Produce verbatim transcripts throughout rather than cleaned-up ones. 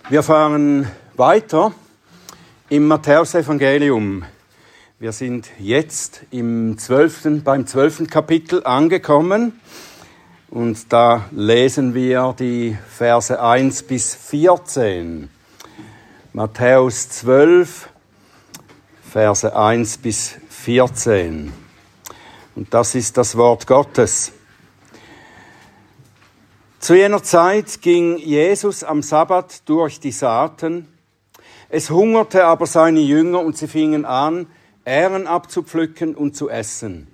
Wir fahren weiter im Matthäusevangelium. Wir sind jetzt im zwölften, beim zwölften Kapitel angekommen und da lesen wir die Verse eins bis vierzehn. Matthäus zwölf, Verse eins bis vierzehn. Und das ist das Wort Gottes. Zu jener Zeit ging Jesus am Sabbat durch die Saaten. Es hungerte aber seine Jünger und sie fingen an, Ähren abzupflücken und zu essen.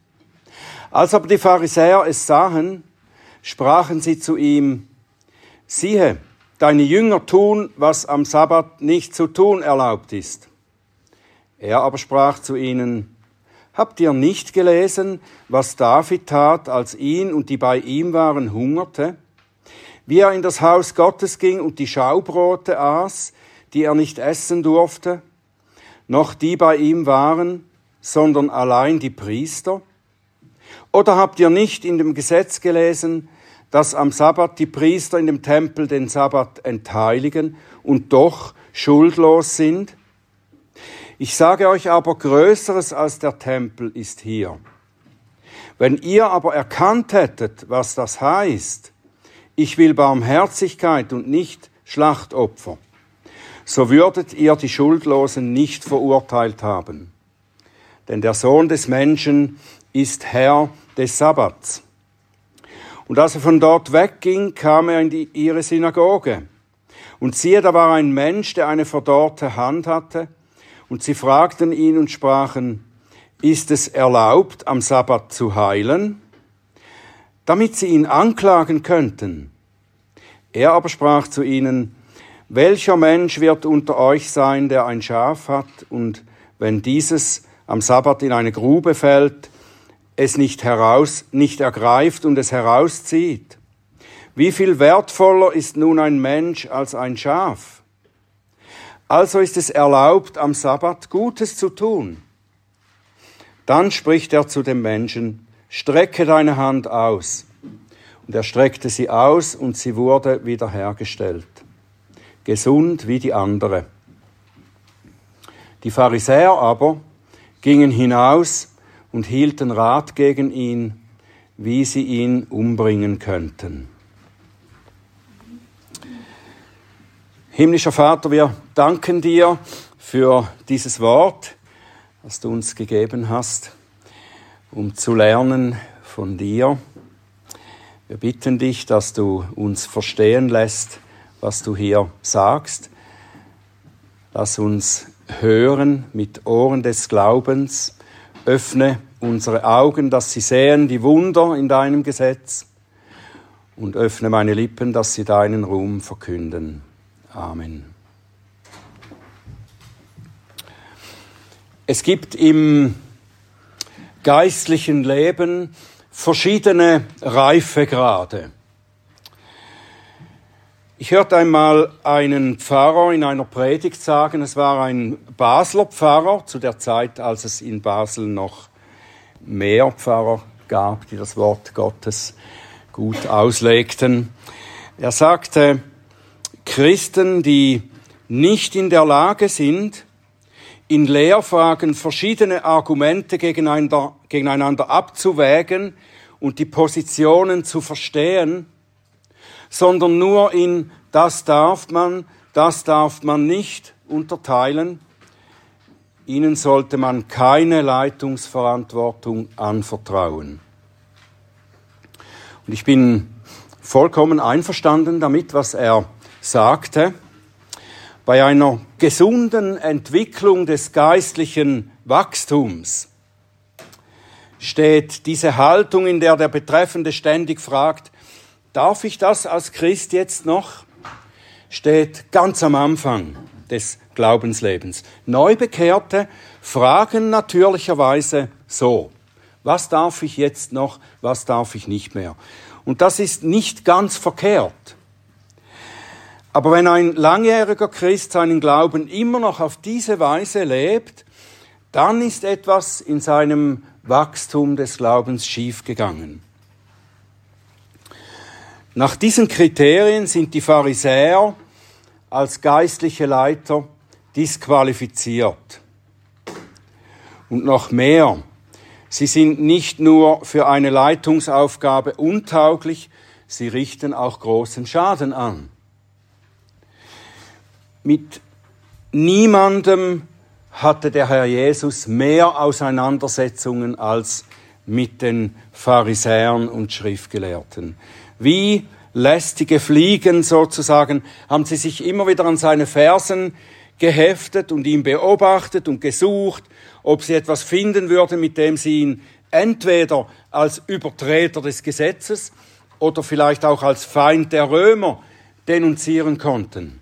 Als aber die Pharisäer es sahen, sprachen sie zu ihm: Siehe, deine Jünger tun, was am Sabbat nicht zu tun erlaubt ist. Er aber sprach zu ihnen: Habt ihr nicht gelesen, was David tat, als ihn und die bei ihm waren hungerte? Wie er in das Haus Gottes ging und die Schaubrote aß, die er nicht essen durfte, noch die bei ihm waren, sondern allein die Priester? Oder habt ihr nicht in dem Gesetz gelesen, dass am Sabbat die Priester in dem Tempel den Sabbat entheiligen und doch schuldlos sind? Ich sage euch aber, Größeres als der Tempel ist hier. Wenn ihr aber erkannt hättet, was das heißt, ich will Barmherzigkeit und nicht Schlachtopfer, so würdet ihr die Schuldlosen nicht verurteilt haben. Denn der Sohn des Menschen ist Herr des Sabbats. Und als er von dort wegging, kam er in die, ihre Synagoge. Und siehe, da war ein Mensch, der eine verdorrte Hand hatte. Und sie fragten ihn und sprachen: Ist es erlaubt, am Sabbat zu heilen? Damit sie ihn anklagen könnten. Er aber sprach zu ihnen: Welcher Mensch wird unter euch sein, der ein Schaf hat, und wenn dieses am Sabbat in eine Grube fällt, es nicht heraus, nicht ergreift und es herauszieht? Wie viel wertvoller ist nun ein Mensch als ein Schaf? Also ist es erlaubt, am Sabbat Gutes zu tun. Dann spricht er zu dem Menschen: Strecke deine Hand aus. Und er streckte sie aus, und sie wurde wiederhergestellt, gesund wie die andere. Die Pharisäer aber gingen hinaus und hielten Rat gegen ihn, wie sie ihn umbringen könnten. Himmlischer Vater, wir danken dir für dieses Wort, das du uns gegeben hast, um zu lernen von dir. Wir bitten dich, dass du uns verstehen lässt, was du hier sagst. Lass uns hören mit Ohren des Glaubens. Öffne unsere Augen, dass sie sehen die Wunder in deinem Gesetz. Und öffne meine Lippen, dass sie deinen Ruhm verkünden. Amen. Es gibt im geistlichen Leben verschiedene Reifegrade. Ich hörte einmal einen Pfarrer in einer Predigt sagen, es war ein Basler Pfarrer, zu der Zeit, als es in Basel noch mehr Pfarrer gab, die das Wort Gottes gut auslegten. Er sagte, Christen, die nicht in der Lage sind, in Lehrfragen verschiedene Argumente gegeneinander, gegeneinander abzuwägen und die Positionen zu verstehen, sondern nur in das darf man, das darf man nicht unterteilen. Ihnen sollte man keine Leitungsverantwortung anvertrauen. Und ich bin vollkommen einverstanden damit, was er sagte. Bei einer gesunden Entwicklung des geistlichen Wachstums steht diese Haltung, in der der Betreffende ständig fragt, darf ich das als Christ jetzt noch? Steht ganz am Anfang des Glaubenslebens. Neubekehrte fragen natürlicherweise so, was darf ich jetzt noch, was darf ich nicht mehr? Und das ist nicht ganz verkehrt. Aber wenn ein langjähriger Christ seinen Glauben immer noch auf diese Weise lebt, dann ist etwas in seinem Wachstum des Glaubens schiefgegangen. Nach diesen Kriterien sind die Pharisäer als geistliche Leiter disqualifiziert. Und noch mehr, sie sind nicht nur für eine Leitungsaufgabe untauglich, sie richten auch großen Schaden an. Mit niemandem hatte der Herr Jesus mehr Auseinandersetzungen als mit den Pharisäern und Schriftgelehrten. Wie lästige Fliegen sozusagen haben sie sich immer wieder an seine Fersen geheftet und ihn beobachtet und gesucht, ob sie etwas finden würden, mit dem sie ihn entweder als Übertreter des Gesetzes oder vielleicht auch als Feind der Römer denunzieren konnten.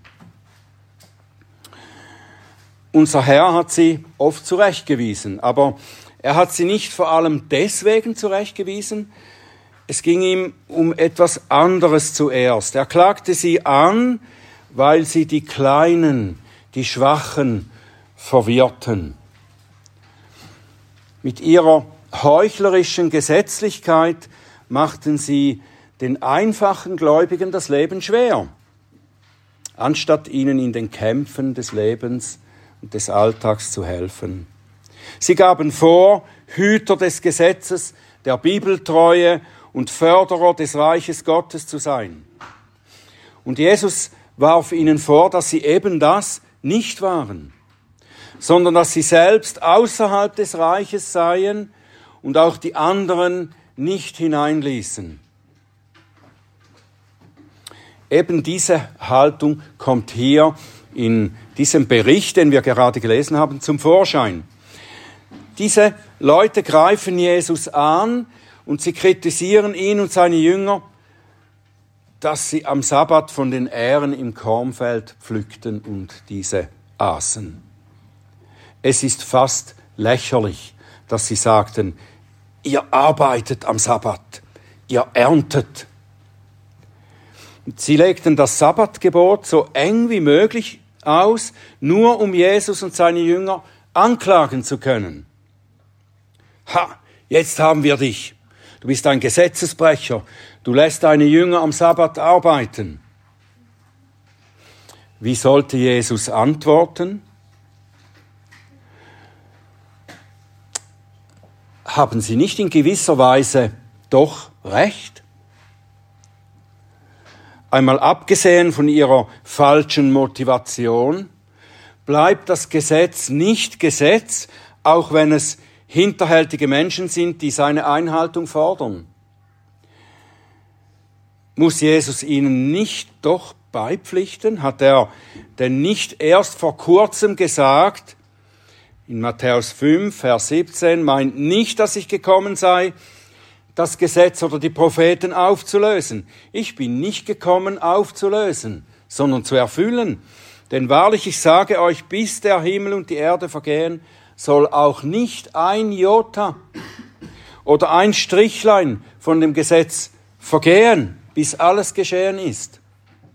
Unser Herr hat sie oft zurechtgewiesen, aber er hat sie nicht vor allem deswegen zurechtgewiesen. Es ging ihm um etwas anderes zuerst. Er klagte sie an, weil sie die Kleinen, die Schwachen verwirrten. Mit ihrer heuchlerischen Gesetzlichkeit machten sie den einfachen Gläubigen das Leben schwer, anstatt ihnen in den Kämpfen des Lebens und des Alltags zu helfen. Sie gaben vor, Hüter des Gesetzes, der Bibeltreue und Förderer des Reiches Gottes zu sein. Und Jesus warf ihnen vor, dass sie eben das nicht waren, sondern dass sie selbst außerhalb des Reiches seien und auch die anderen nicht hineinließen. Eben diese Haltung kommt hier in diesem Bericht, den wir gerade gelesen haben, zum Vorschein. Diese Leute greifen Jesus an und sie kritisieren ihn und seine Jünger, dass sie am Sabbat von den Ähren im Kornfeld pflückten und diese aßen. Es ist fast lächerlich, dass sie sagten, ihr arbeitet am Sabbat, ihr erntet. Sie legten das Sabbatgebot so eng wie möglich aus, nur um Jesus und seine Jünger anklagen zu können. Ha, jetzt haben wir dich. Du bist ein Gesetzesbrecher. Du lässt deine Jünger am Sabbat arbeiten. Wie sollte Jesus antworten? Haben sie nicht in gewisser Weise doch recht? Einmal abgesehen von ihrer falschen Motivation, bleibt das Gesetz nicht Gesetz, auch wenn es hinterhältige Menschen sind, die seine Einhaltung fordern. Muss Jesus ihnen nicht doch beipflichten? Hat er denn nicht erst vor kurzem gesagt, in Matthäus fünf, Vers siebzehn, meint nicht, dass ich gekommen sei, das Gesetz oder die Propheten aufzulösen. Ich bin nicht gekommen, aufzulösen, sondern zu erfüllen. Denn wahrlich, ich sage euch, bis der Himmel und die Erde vergehen, soll auch nicht ein Jota oder ein Strichlein von dem Gesetz vergehen, bis alles geschehen ist.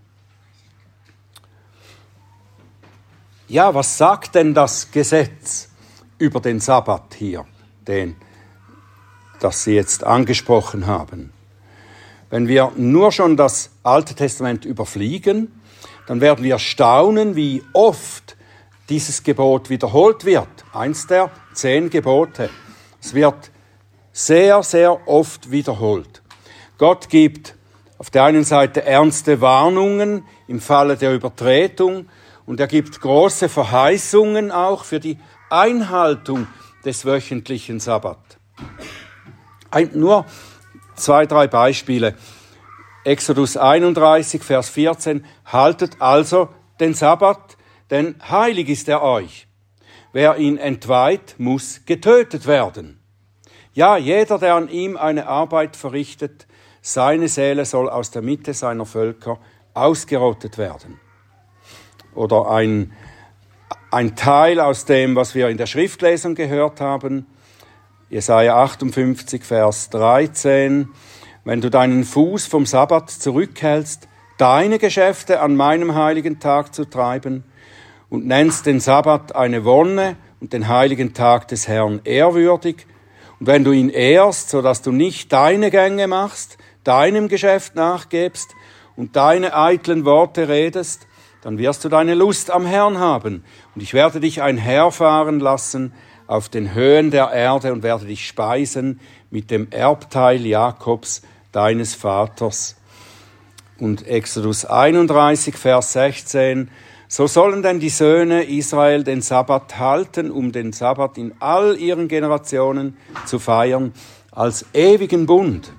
Ja, was sagt denn das Gesetz über den Sabbat hier, den, das Sie jetzt angesprochen haben? Wenn wir nur schon das Alte Testament überfliegen, dann werden wir staunen, wie oft dieses Gebot wiederholt wird. Eins der zehn Gebote. Es wird sehr, sehr oft wiederholt. Gott gibt auf der einen Seite ernste Warnungen im Falle der Übertretung und er gibt große Verheißungen auch für die Einhaltung des wöchentlichen Sabbat. Ein, nur zwei, drei Beispiele. Exodus einunddreißig, Vers vierzehn. Haltet also den Sabbat, denn heilig ist er euch. Wer ihn entweiht, muss getötet werden. Ja, jeder, der an ihm eine Arbeit verrichtet, seine Seele soll aus der Mitte seiner Völker ausgerottet werden. Oder ein, ein Teil aus dem, was wir in der Schriftlesung gehört haben, Jesaja achtundfünfzig, Vers dreizehn. Wenn du deinen Fuß vom Sabbat zurückhältst, deine Geschäfte an meinem heiligen Tag zu treiben und nennst den Sabbat eine Wonne und den heiligen Tag des Herrn ehrwürdig, und wenn du ihn ehrst, so dass du nicht deine Gänge machst, deinem Geschäft nachgebst und deine eitlen Worte redest, dann wirst du deine Lust am Herrn haben. Und ich werde dich einherfahren lassen auf den Höhen der Erde und werde dich speisen mit dem Erbteil Jakobs, deines Vaters. Und Exodus einunddreißig, Vers sechzehn, so sollen denn die Söhne Israel den Sabbat halten, um den Sabbat in all ihren Generationen zu feiern, als ewigen Bund.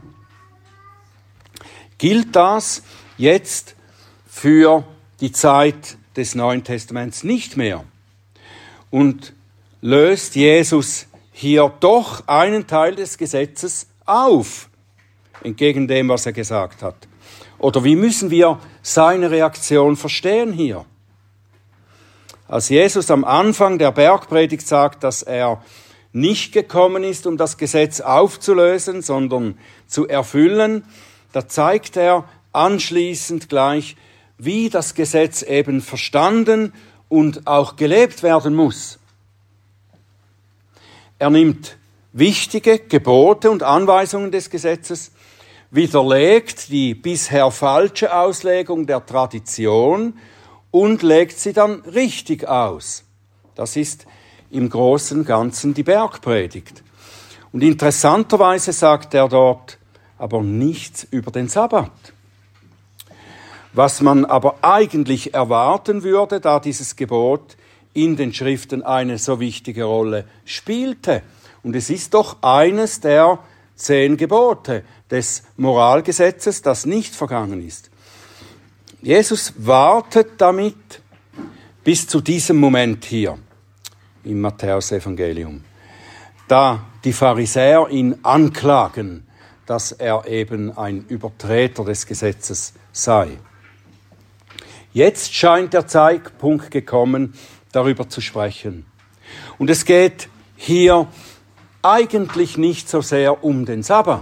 Gilt das jetzt für die Zeit des Neuen Testaments nicht mehr? Und löst Jesus hier doch einen Teil des Gesetzes auf, entgegen dem, was er gesagt hat? Oder wie müssen wir seine Reaktion verstehen hier? Als Jesus am Anfang der Bergpredigt sagt, dass er nicht gekommen ist, um das Gesetz aufzulösen, sondern zu erfüllen, da zeigt er anschließend gleich, wie das Gesetz eben verstanden und auch gelebt werden muss. Er nimmt wichtige Gebote und Anweisungen des Gesetzes, widerlegt die bisher falsche Auslegung der Tradition und legt sie dann richtig aus. Das ist im Großen und Ganzen die Bergpredigt. Und interessanterweise sagt er dort aber nichts über den Sabbat. Was man aber eigentlich erwarten würde, da dieses Gebot in den Schriften eine so wichtige Rolle spielte. Und es ist doch eines der zehn Gebote des Moralgesetzes, das nicht vergangen ist. Jesus wartet damit bis zu diesem Moment hier im Matthäus-Evangelium, da die Pharisäer ihn anklagen, dass er eben ein Übertreter des Gesetzes sei. Jetzt scheint der Zeitpunkt gekommen, darüber zu sprechen. Und es geht hier eigentlich nicht so sehr um den Sabbat.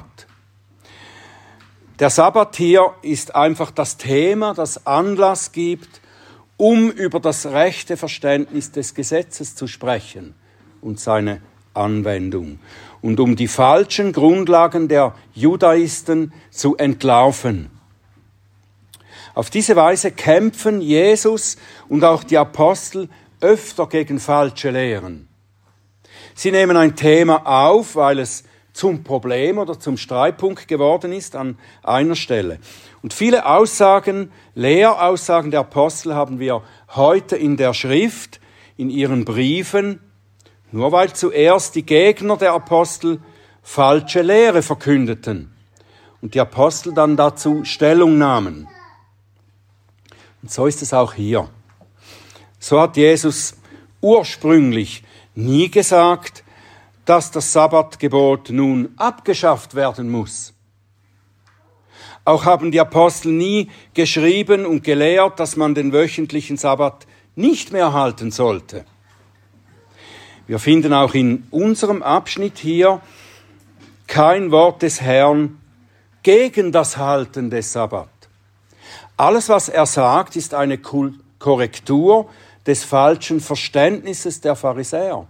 Der Sabbat hier ist einfach das Thema, das Anlass gibt, um über das rechte Verständnis des Gesetzes zu sprechen und seine Anwendung und um die falschen Grundlagen der Judaisten zu entlarven. Auf diese Weise kämpfen Jesus und auch die Apostel öfter gegen falsche Lehren. Sie nehmen ein Thema auf, weil es zum Problem oder zum Streitpunkt geworden ist an einer Stelle. Und viele Aussagen, Lehraussagen der Apostel haben wir heute in der Schrift, in ihren Briefen, nur weil zuerst die Gegner der Apostel falsche Lehre verkündeten und die Apostel dann dazu Stellung nahmen. Und so ist es auch hier. So hat Jesus ursprünglich nie gesagt, dass das Sabbatgebot nun abgeschafft werden muss. Auch haben die Apostel nie geschrieben und gelehrt, dass man den wöchentlichen Sabbat nicht mehr halten sollte. Wir finden auch in unserem Abschnitt hier kein Wort des Herrn gegen das Halten des Sabbat. Alles, was er sagt, ist eine Korrektur des falschen Verständnisses der Pharisäer.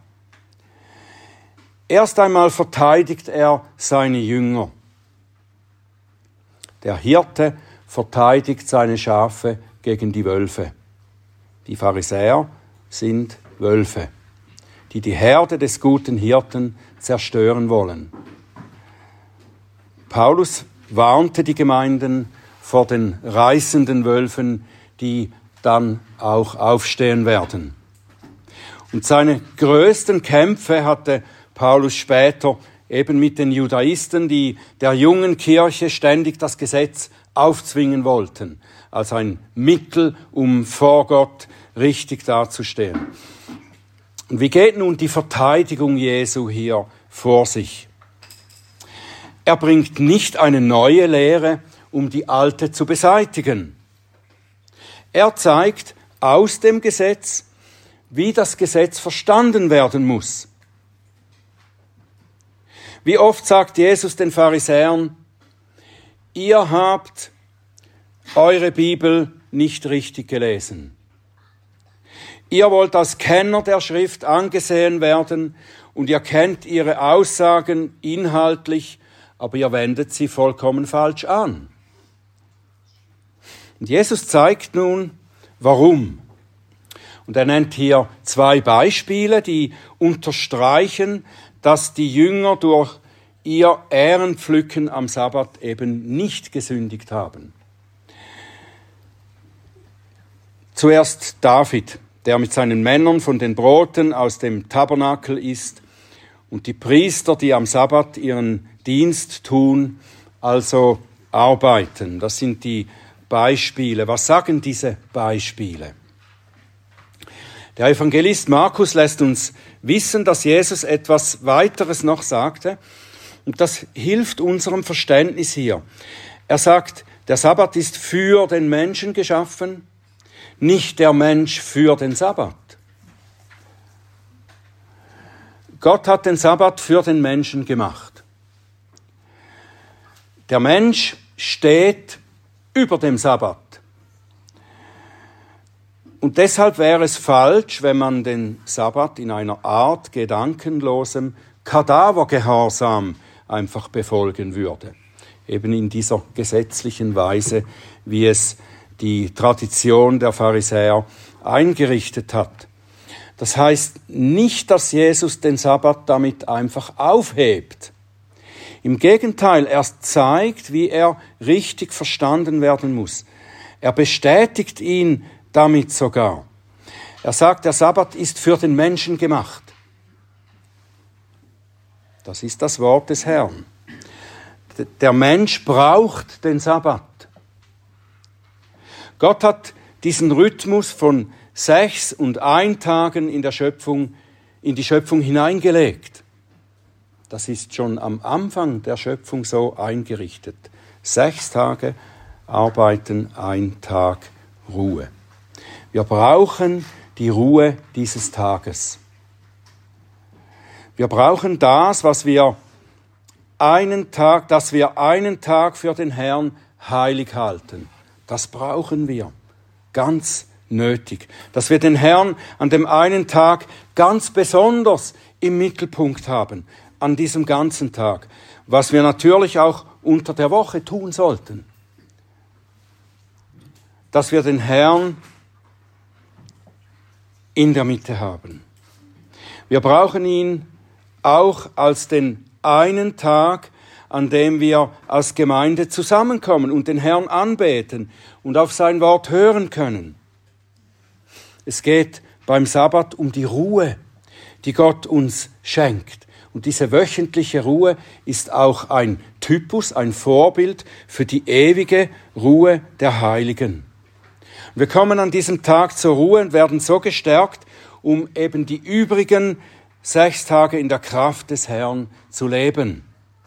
Erst einmal verteidigt er seine Jünger. Der Hirte verteidigt seine Schafe gegen die Wölfe. Die Pharisäer sind Wölfe, die die Herde des guten Hirten zerstören wollen. Paulus warnte die Gemeinden vor den reißenden Wölfen, die dann auch aufstehen werden. Und seine größten Kämpfe hatte Paulus später eben mit den Judaisten, die der jungen Kirche ständig das Gesetz aufzwingen wollten, als ein Mittel, um vor Gott richtig dazustehen. Und wie geht nun die Verteidigung Jesu hier vor sich? Er bringt nicht eine neue Lehre, um die alte zu beseitigen. Er zeigt aus dem Gesetz, wie das Gesetz verstanden werden muss. Wie oft sagt Jesus den Pharisäern, ihr habt eure Bibel nicht richtig gelesen. Ihr wollt als Kenner der Schrift angesehen werden und ihr kennt ihre Aussagen inhaltlich, aber ihr wendet sie vollkommen falsch an. Und Jesus zeigt nun Warum? Und er nennt hier zwei Beispiele, die unterstreichen, dass die Jünger durch ihr Ährenpflücken am Sabbat eben nicht gesündigt haben. Zuerst David, der mit seinen Männern von den Broten aus dem Tabernakel isst, und die Priester, die am Sabbat ihren Dienst tun, also arbeiten. Das sind die Beispiele. Was sagen diese Beispiele? Der Evangelist Markus lässt uns wissen, dass Jesus etwas weiteres noch sagte, und das hilft unserem Verständnis hier. Er sagt, der Sabbat ist für den Menschen geschaffen, nicht der Mensch für den Sabbat. Gott hat den Sabbat für den Menschen gemacht. Der Mensch steht über dem Sabbat. Und deshalb wäre es falsch, wenn man den Sabbat in einer Art gedankenlosem Kadavergehorsam einfach befolgen würde. Eben in dieser gesetzlichen Weise, wie es die Tradition der Pharisäer eingerichtet hat. Das heißt nicht, dass Jesus den Sabbat damit einfach aufhebt. Im Gegenteil, er zeigt, wie er richtig verstanden werden muss. Er bestätigt ihn damit sogar. Er sagt, der Sabbat ist für den Menschen gemacht. Das ist das Wort des Herrn. Der Mensch braucht den Sabbat. Gott hat diesen Rhythmus von sechs und ein Tagen in der Schöpfung, in die Schöpfung hineingelegt. Das ist schon am Anfang der Schöpfung so eingerichtet. Sechs Tage arbeiten, ein Tag Ruhe. Wir brauchen die Ruhe dieses Tages. Wir brauchen das, was wir einen Tag, dass wir einen Tag für den Herrn heilig halten. Das brauchen wir. Ganz nötig. Dass wir den Herrn an dem einen Tag ganz besonders im Mittelpunkt haben. An diesem ganzen Tag. Was wir natürlich auch unter der Woche tun sollten. Dass wir den Herrn in der Mitte haben. Wir brauchen ihn auch als den einen Tag, an dem wir als Gemeinde zusammenkommen und den Herrn anbeten und auf sein Wort hören können. Es geht beim Sabbat um die Ruhe, die Gott uns schenkt. Und diese wöchentliche Ruhe ist auch ein Typus, ein Vorbild für die ewige Ruhe der Heiligen. Wir kommen an diesem Tag zur Ruhe und werden so gestärkt, um eben die übrigen sechs Tage in der Kraft des Herrn zu leben.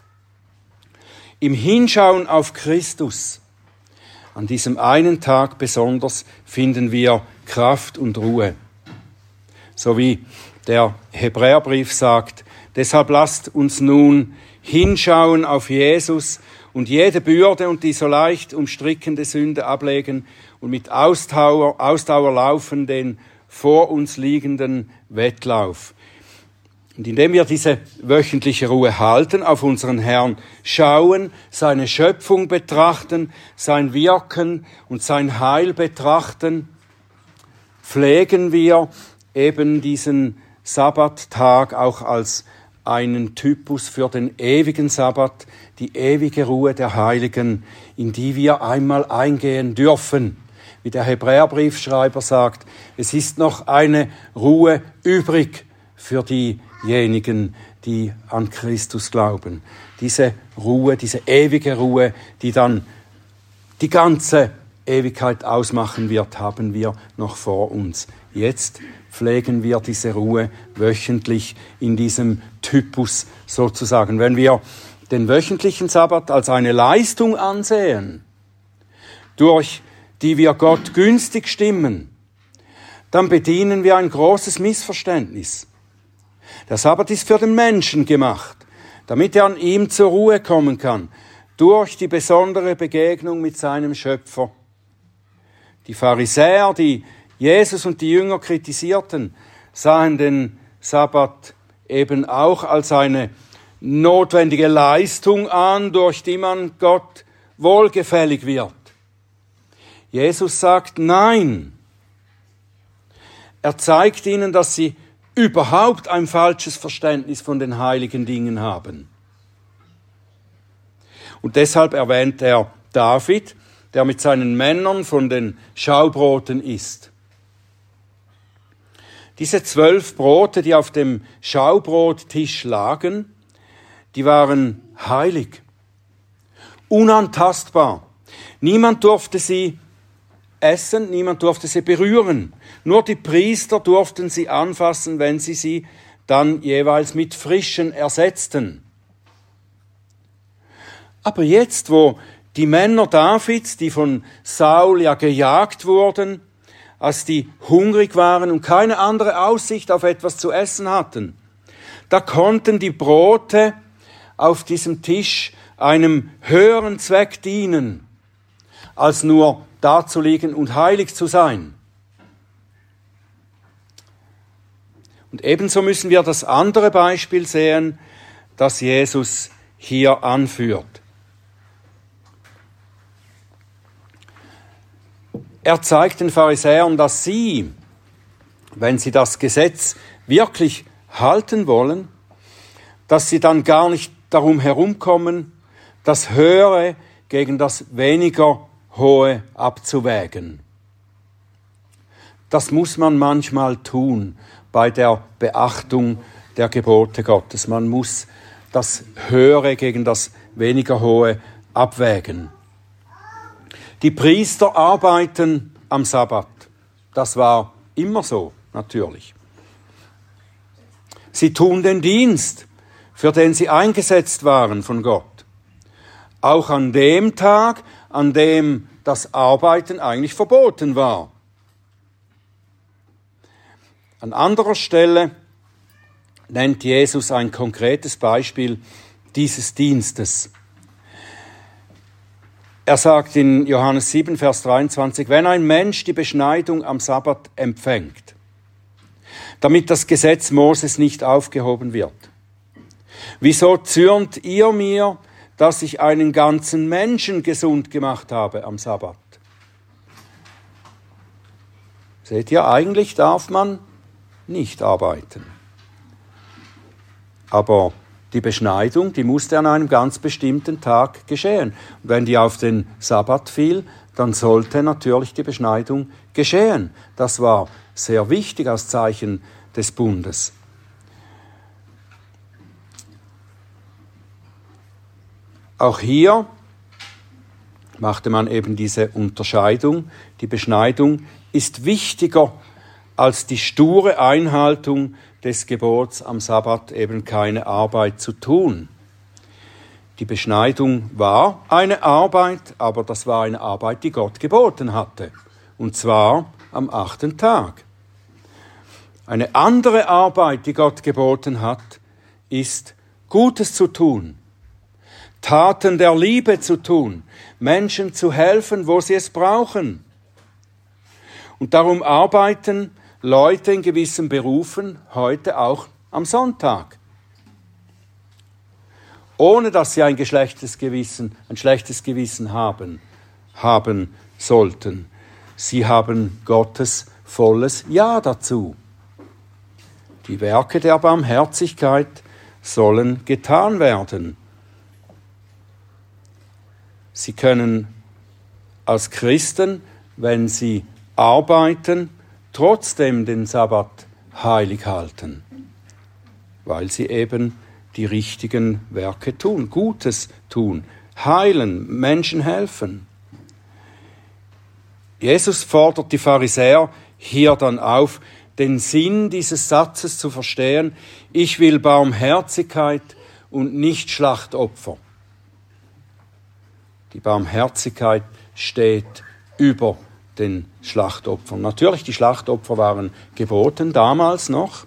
Im Hinschauen auf Christus, an diesem einen Tag besonders, finden wir Kraft und Ruhe. So wie der Hebräerbrief sagt, deshalb lasst uns nun hinschauen auf Jesus und jede Bürde und die so leicht umstrickende Sünde ablegen und mit Ausdauer, Ausdauer laufen den vor uns liegenden Wettlauf. Und indem wir diese wöchentliche Ruhe halten, auf unseren Herrn schauen, seine Schöpfung betrachten, sein Wirken und sein Heil betrachten, pflegen wir eben diesen Sabbattag auch als einen Typus für den ewigen Sabbat, die ewige Ruhe der Heiligen, in die wir einmal eingehen dürfen. Wie der Hebräerbriefschreiber sagt, es ist noch eine Ruhe übrig für diejenigen, die an Christus glauben. Diese Ruhe, diese ewige Ruhe, die dann die ganze Ewigkeit ausmachen wird, haben wir noch vor uns. Jetzt pflegen wir diese Ruhe wöchentlich in diesem Typus sozusagen. Wenn wir den wöchentlichen Sabbat als eine Leistung ansehen, durch die wir Gott günstig stimmen, dann bedienen wir ein großes Missverständnis. Der Sabbat ist für den Menschen gemacht, damit er an ihm zur Ruhe kommen kann, durch die besondere Begegnung mit seinem Schöpfer. Die Pharisäer, die Jesus und die Jünger kritisierten, sahen den Sabbat eben auch als eine notwendige Leistung an, durch die man Gott wohlgefällig wird. Jesus sagt, nein, Er zeigt ihnen, dass sie überhaupt ein falsches Verständnis von den heiligen Dingen haben. Und deshalb erwähnt er David, der mit seinen Männern von den Schaubroten isst. Diese zwölf Brote, die auf dem Schaubrottisch lagen, die waren heilig, unantastbar. Niemand durfte sie essen, niemand durfte sie berühren. Nur die Priester durften sie anfassen, wenn sie sie dann jeweils mit frischen ersetzten. Aber jetzt, wo die Männer Davids, die von Saul ja gejagt wurden, als die hungrig waren und keine andere Aussicht auf etwas zu essen hatten, da konnten die Brote auf diesem Tisch einem höheren Zweck dienen, als nur dazulegen und heilig zu sein. Und ebenso müssen wir das andere Beispiel sehen, das Jesus hier anführt. Er zeigt den Pharisäern, dass sie, wenn sie das Gesetz wirklich halten wollen, dass sie dann gar nicht darum herumkommen, das Höhere gegen das weniger Hohe abzuwägen. Das muss man manchmal tun bei der Beachtung der Gebote Gottes. Man muss das Höhere gegen das weniger Hohe abwägen. Die Priester arbeiten am Sabbat. Das war immer so, natürlich. Sie tun den Dienst, für den sie eingesetzt waren von Gott. Auch an dem Tag, an dem das Arbeiten eigentlich verboten war. An anderer Stelle nennt Jesus ein konkretes Beispiel dieses Dienstes. Er sagt in Johannes sieben, Vers dreiundzwanzig, wenn ein Mensch die Beschneidung am Sabbat empfängt, damit das Gesetz Moses nicht aufgehoben wird, wieso zürnt ihr mir, dass ich einen ganzen Menschen gesund gemacht habe am Sabbat? Seht ihr, eigentlich darf man nicht arbeiten. Aber die Beschneidung, die musste an einem ganz bestimmten Tag geschehen. Und wenn die auf den Sabbat fiel, dann sollte natürlich die Beschneidung geschehen. Das war sehr wichtig als Zeichen des Bundes. Auch hier machte man eben diese Unterscheidung. Die Beschneidung ist wichtiger als die sture Einhaltung des Gebots am Sabbat, eben keine Arbeit zu tun. Die Beschneidung war eine Arbeit, aber das war eine Arbeit, die Gott geboten hatte. Und zwar am achten Tag. Eine andere Arbeit, die Gott geboten hat, ist Gutes zu tun. Taten der Liebe zu tun, Menschen zu helfen, wo sie es brauchen. Und darum arbeiten Leute in gewissen Berufen heute auch am Sonntag. Ohne dass sie ein schlechtes Gewissen, ein schlechtes Gewissen haben, haben sollten. Sie haben Gottes volles Ja dazu. Die Werke der Barmherzigkeit sollen getan werden. Sie können als Christen, wenn sie arbeiten, trotzdem den Sabbat heilig halten, weil sie eben die richtigen Werke tun, Gutes tun, heilen, Menschen helfen. Jesus fordert die Pharisäer hier dann auf, den Sinn dieses Satzes zu verstehen: Ich will Barmherzigkeit und nicht Schlachtopfer. Die Barmherzigkeit steht über den Schlachtopfern. Natürlich, die Schlachtopfer waren geboten, damals noch.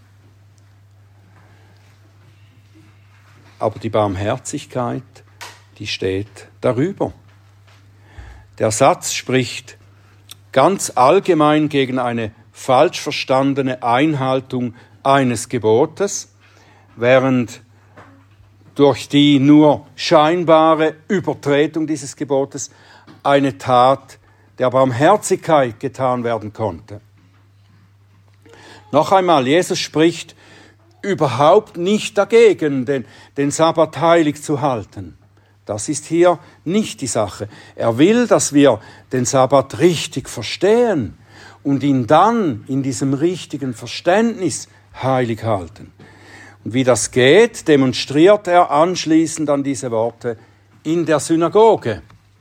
Aber die Barmherzigkeit, die steht darüber. Der Satz spricht ganz allgemein gegen eine falsch verstandene Einhaltung eines Gebotes, während durch die nur scheinbare Übertretung dieses Gebotes eine Tat der Barmherzigkeit getan werden konnte. Noch einmal, Jesus spricht überhaupt nicht dagegen, den, den Sabbat heilig zu halten. Das ist hier nicht die Sache. Er will, dass wir den Sabbat richtig verstehen und ihn dann in diesem richtigen Verständnis heilig halten. Und wie das geht, demonstriert er anschließend an diese Worte in der Synagoge.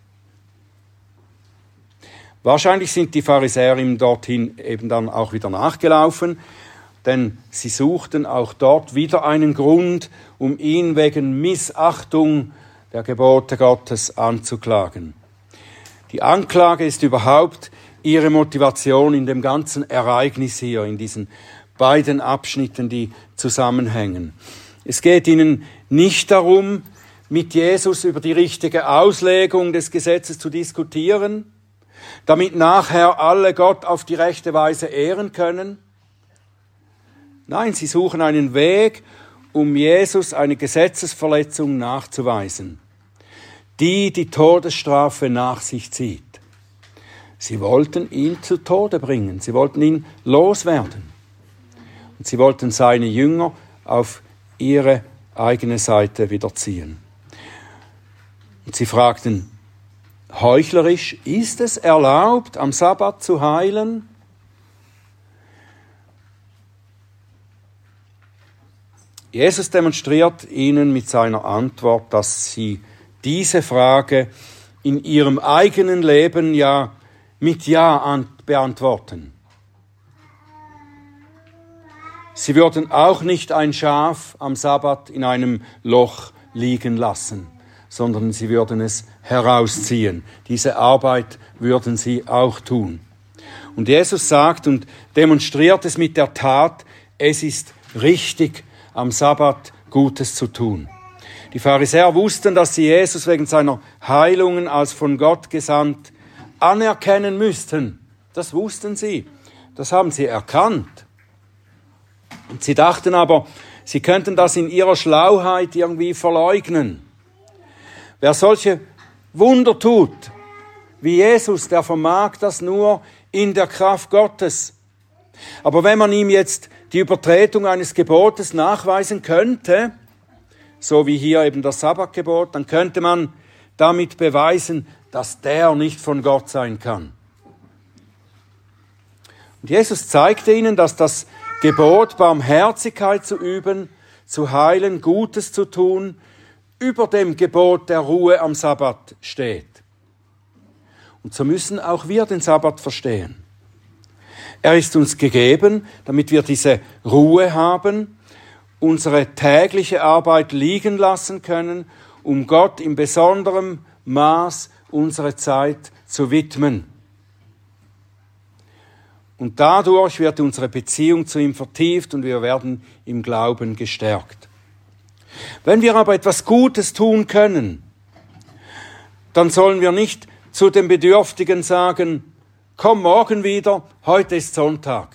Wahrscheinlich sind die Pharisäer ihm dorthin eben dann auch wieder nachgelaufen, denn sie suchten auch dort wieder einen Grund, um ihn wegen Missachtung der Gebote Gottes anzuklagen. Die Anklage ist überhaupt ihre Motivation in dem ganzen Ereignis hier, in diesen beiden Abschnitten, die zusammenhängen. Es geht ihnen nicht darum, mit Jesus über die richtige Auslegung des Gesetzes zu diskutieren, damit nachher alle Gott auf die rechte Weise ehren können. Nein, sie suchen einen Weg, um Jesus eine Gesetzesverletzung nachzuweisen, die die Todesstrafe nach sich zieht. Sie wollten ihn zu Tode bringen, sie wollten ihn loswerden. Und sie wollten seine Jünger auf ihre eigene Seite wieder ziehen. Und sie fragten, heuchlerisch, ist es erlaubt, am Sabbat zu heilen? Jesus demonstriert ihnen mit seiner Antwort, dass sie diese Frage in ihrem eigenen Leben ja mit Ja beantworten. Sie würden auch nicht ein Schaf am Sabbat in einem Loch liegen lassen, sondern sie würden es herausziehen. Diese Arbeit würden sie auch tun. Und Jesus sagt und demonstriert es mit der Tat, es ist richtig, am Sabbat Gutes zu tun. Die Pharisäer wussten, dass sie Jesus wegen seiner Heilungen als von Gott gesandt anerkennen müssten. Das wussten sie. Das haben sie erkannt. Und sie dachten aber, sie könnten das in ihrer Schlauheit irgendwie verleugnen. Wer solche Wunder tut, wie Jesus, der vermag das nur in der Kraft Gottes. Aber wenn man ihm jetzt die Übertretung eines Gebotes nachweisen könnte, so wie hier eben das Sabbatgebot, dann könnte man damit beweisen, dass der nicht von Gott sein kann. Und Jesus zeigte ihnen, dass das Gebot, Barmherzigkeit zu üben, zu heilen, Gutes zu tun, über dem Gebot der Ruhe am Sabbat steht. Und so müssen auch wir den Sabbat verstehen. Er ist uns gegeben, damit wir diese Ruhe haben, unsere tägliche Arbeit liegen lassen können, um Gott in besonderem Maß unsere Zeit zu widmen. Und dadurch wird unsere Beziehung zu ihm vertieft und wir werden im Glauben gestärkt. Wenn wir aber etwas Gutes tun können, dann sollen wir nicht zu den Bedürftigen sagen, komm morgen wieder, heute ist Sonntag.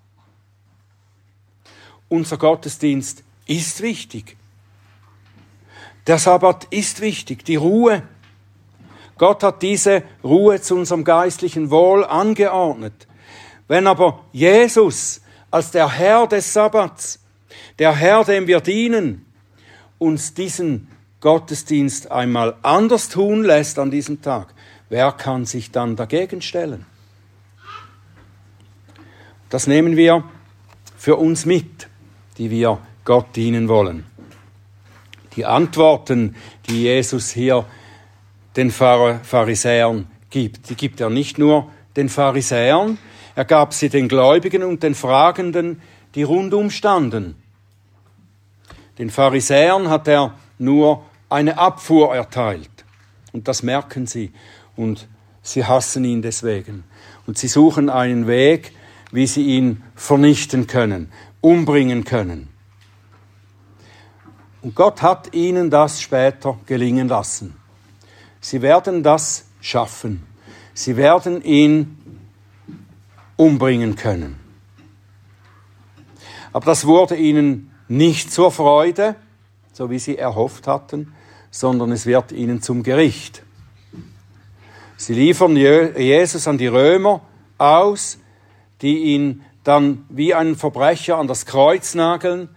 Unser Gottesdienst ist wichtig. Der Sabbat ist wichtig, die Ruhe. Gott hat diese Ruhe zu unserem geistlichen Wohl angeordnet. Wenn aber Jesus als der Herr des Sabbats, der Herr, dem wir dienen, uns diesen Gottesdienst einmal anders tun lässt an diesem Tag, wer kann sich dann dagegen stellen? Das nehmen wir für uns mit, die wir Gott dienen wollen. Die Antworten, die Jesus hier den Pharisäern gibt, die gibt er nicht nur den Pharisäern, er gab sie den Gläubigen und den Fragenden, die rundum standen. Den Pharisäern hat er nur eine Abfuhr erteilt. Und das merken sie. Und sie hassen ihn deswegen. Und sie suchen einen Weg, wie sie ihn vernichten können, umbringen können. Und Gott hat ihnen das später gelingen lassen. Sie werden das schaffen. Sie werden ihn umbringen können. Aber das wurde ihnen nicht zur Freude, so wie sie erhofft hatten, sondern es wird ihnen zum Gericht. Sie liefern Jesus an die Römer aus, die ihn dann wie einen Verbrecher an das Kreuz nageln.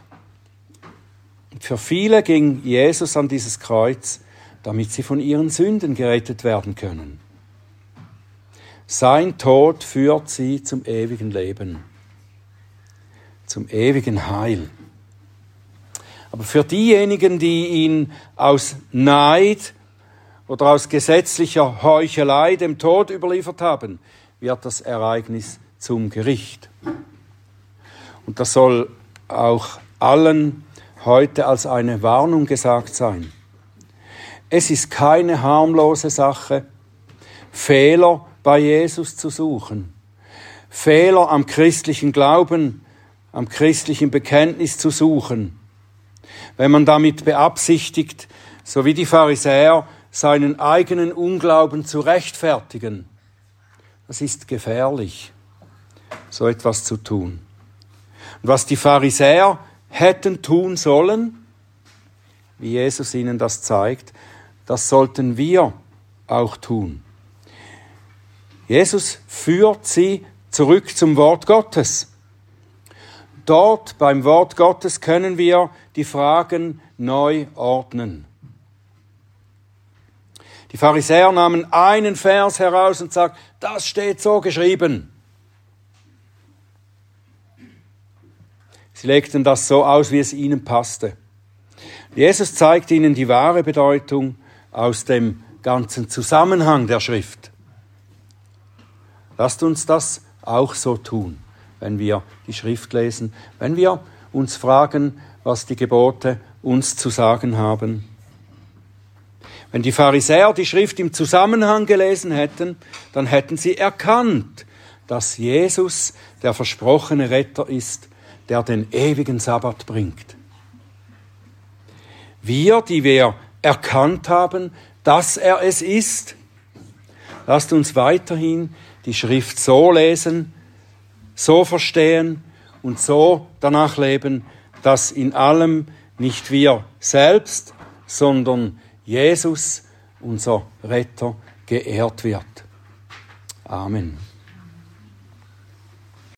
Für viele ging Jesus an dieses Kreuz, damit sie von ihren Sünden gerettet werden können. Sein Tod führt sie zum ewigen Leben, zum ewigen Heil. Aber für diejenigen, die ihn aus Neid oder aus gesetzlicher Heuchelei dem Tod überliefert haben, wird das Ereignis zum Gericht. Und das soll auch allen heute als eine Warnung gesagt sein. Es ist keine harmlose Sache, Fehler bei Jesus zu suchen, Fehler am christlichen Glauben, am christlichen Bekenntnis zu suchen, wenn man damit beabsichtigt, so wie die Pharisäer, seinen eigenen Unglauben zu rechtfertigen. Das ist gefährlich, so etwas zu tun. Und was die Pharisäer hätten tun sollen, wie Jesus ihnen das zeigt, das sollten wir auch tun. Jesus führt sie zurück zum Wort Gottes. Dort beim Wort Gottes können wir die Fragen neu ordnen. Die Pharisäer nahmen einen Vers heraus und sagten, das steht so geschrieben. Sie legten das so aus, wie es ihnen passte. Jesus zeigt ihnen die wahre Bedeutung aus dem ganzen Zusammenhang der Schrift. Lasst uns das auch so tun, wenn wir die Schrift lesen, wenn wir uns fragen, was die Gebote uns zu sagen haben. Wenn die Pharisäer die Schrift im Zusammenhang gelesen hätten, dann hätten sie erkannt, dass Jesus der versprochene Retter ist, der den ewigen Sabbat bringt. Wir, die wir erkannt haben, dass er es ist, lasst uns weiterhin die Schrift so lesen, so verstehen und so danach leben, dass in allem nicht wir selbst, sondern Jesus, unser Retter, geehrt wird. Amen.